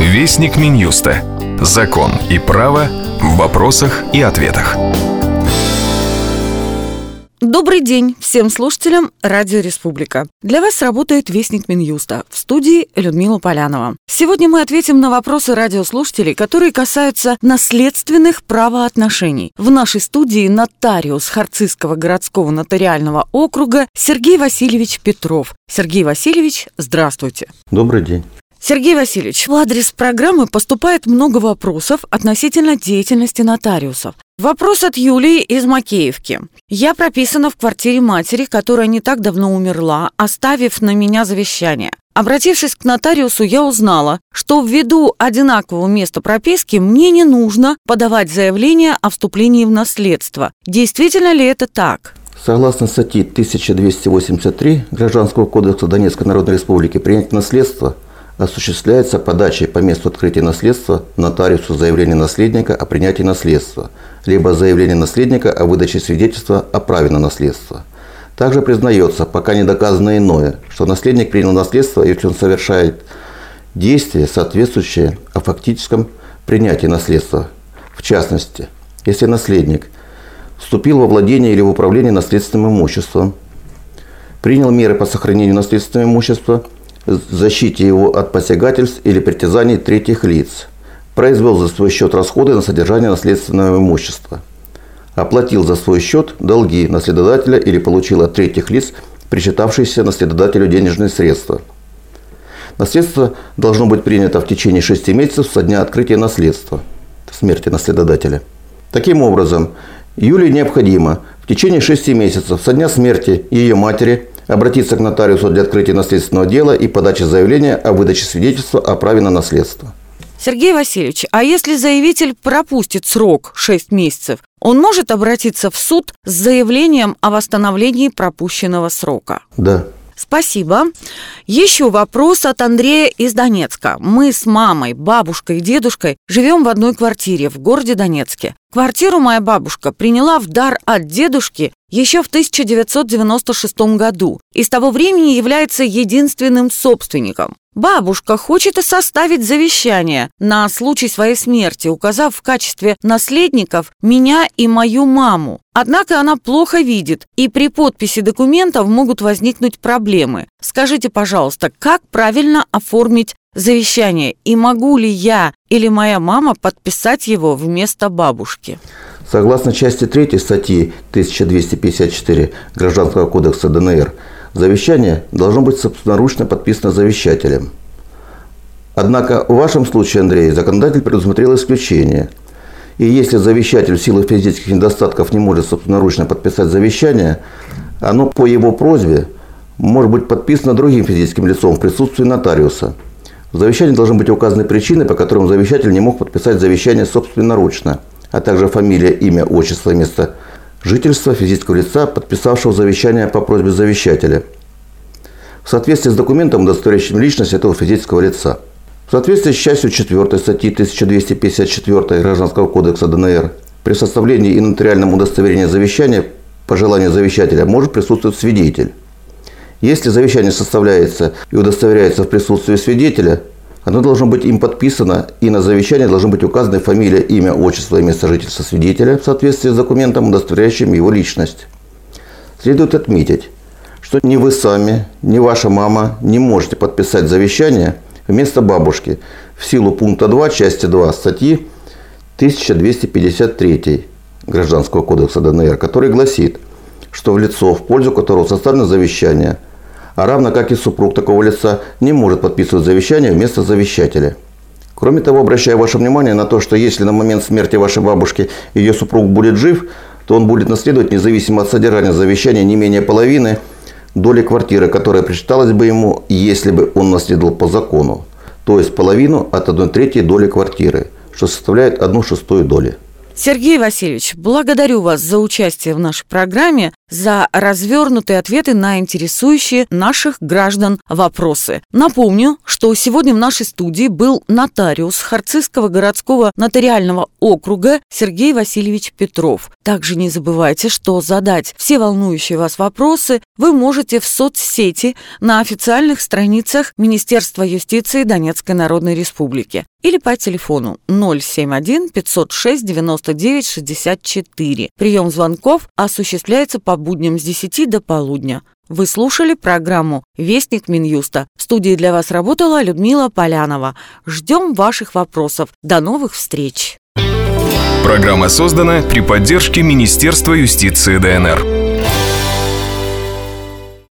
Вестник Минюста. Закон и право в вопросах и ответах. Добрый день всем слушателям Радио Республика. Для вас работает Вестник Минюста. В студии Людмила Полянова. Сегодня мы ответим на вопросы радиослушателей, которые касаются наследственных правоотношений. В нашей студии нотариус Харцизского городского нотариального округа Сергей Васильевич Петров. Сергей Васильевич, здравствуйте. Добрый день. Сергей Васильевич, в адрес программы поступает много вопросов относительно деятельности нотариусов. Вопрос от Юлии из Макеевки. Я прописана в квартире матери, которая не так давно умерла, оставив на меня завещание. Обратившись к нотариусу, я узнала, что ввиду одинакового места прописки мне не нужно подавать заявление о вступлении в наследство. Действительно ли это так? Согласно статье 1283 Гражданского кодекса Донецкой Народной Республики, принятие наследства осуществляется подачей по месту открытия наследства нотариусу заявления наследника о принятии наследства, либо заявление наследника о выдаче свидетельства о праве на наследство. Также признается, пока не доказано иное, что наследник принял наследство, если он совершает действия, соответствующие о фактическом принятии наследства. В частности, если наследник вступил во владение или в управление наследственным имуществом, принял меры по сохранению наследственного имущества, защите его от посягательств или притязаний третьих лиц, произвел за свой счет расходы на содержание наследственного имущества, оплатил за свой счет долги наследодателя или получил от третьих лиц причитавшиеся наследодателю денежные средства. Наследство должно быть принято в течение 6 месяцев со дня открытия наследства, смерти наследодателя. Таким образом, Юлии необходимо в течение 6 месяцев со дня смерти ее матери обратиться к нотариусу для открытия наследственного дела и подачи заявления о выдаче свидетельства о праве на наследство. Сергей Васильевич, а если заявитель пропустит срок 6 месяцев, он может обратиться в суд с заявлением о восстановлении пропущенного срока? Да. Спасибо. Еще вопрос от Андрея из Донецка. Мы с мамой, бабушкой и дедушкой живем в одной квартире в городе Донецке. Квартиру моя бабушка приняла в дар от дедушки еще в 1996 году и с того времени является единственным собственником. Бабушка хочет составить завещание на случай своей смерти, указав в качестве наследников меня и мою маму. Однако она плохо видит, и при подписи документов могут возникнуть проблемы. Скажите, пожалуйста, как правильно оформить завещание, и могу ли я или моя мама подписать его вместо бабушки? Согласно части 3 статьи 1254 Гражданского кодекса ДНР, завещание должно быть собственноручно подписано завещателем. Однако в вашем случае, Андрей, законодатель предусмотрел исключение. И если завещатель в силу физических недостатков не может собственноручно подписать завещание, оно по его просьбе может быть подписано другим физическим лицом в присутствии нотариуса. В завещании должны быть указаны причины, по которым завещатель не мог подписать завещание собственноручно, а также фамилия, имя, отчество и место жительства физического лица, подписавшего завещание по просьбе завещателя, в соответствии с документом, удостоверяющим личность этого физического лица. В соответствии с частью 4 статьи 1254 Гражданского кодекса ДНР, при составлении и нотариальном удостоверении завещания по желанию завещателя может присутствовать свидетель. Если завещание составляется и удостоверяется в присутствии свидетеля, оно должно быть им подписано, и на завещании должны быть указаны фамилия, имя, отчество и место жительства свидетеля в соответствии с документом, удостоверяющим его личность. Следует отметить, что ни вы сами, ни ваша мама не можете подписать завещание вместо бабушки в силу пункта 2 части 2 статьи 1253 Гражданского кодекса ДНР, который гласит, что в лицо, в пользу которого составлено завещание, а равно как и супруг такого лица, не может подписывать завещание вместо завещателя. Кроме того, обращаю ваше внимание на то, что если на момент смерти вашей бабушки ее супруг будет жив, то он будет наследовать независимо от содержания завещания не менее половины доли квартиры, которая причиталась бы ему, если бы он наследовал по закону, то есть половину от 1/3 доли квартиры, что составляет 1/6 доли. Сергей Васильевич, благодарю вас за участие в нашей программе. за развернутые ответы на интересующие наших граждан вопросы. Напомню, что сегодня в нашей студии был нотариус Харцизского городского нотариального округа Сергей Васильевич Петров. Также не забывайте, что задать все волнующие вас вопросы вы можете в соцсети на официальных страницах Министерства юстиции Донецкой Народной Республики или по телефону 071 506 99 64. Прием звонков осуществляется по будням с 10 до полудня. Вы слушали программу «Вестник Минюста». В студии для вас работала Людмила Полянова. Ждем ваших вопросов. До новых встреч! Программа создана при поддержке Министерства юстиции ДНР.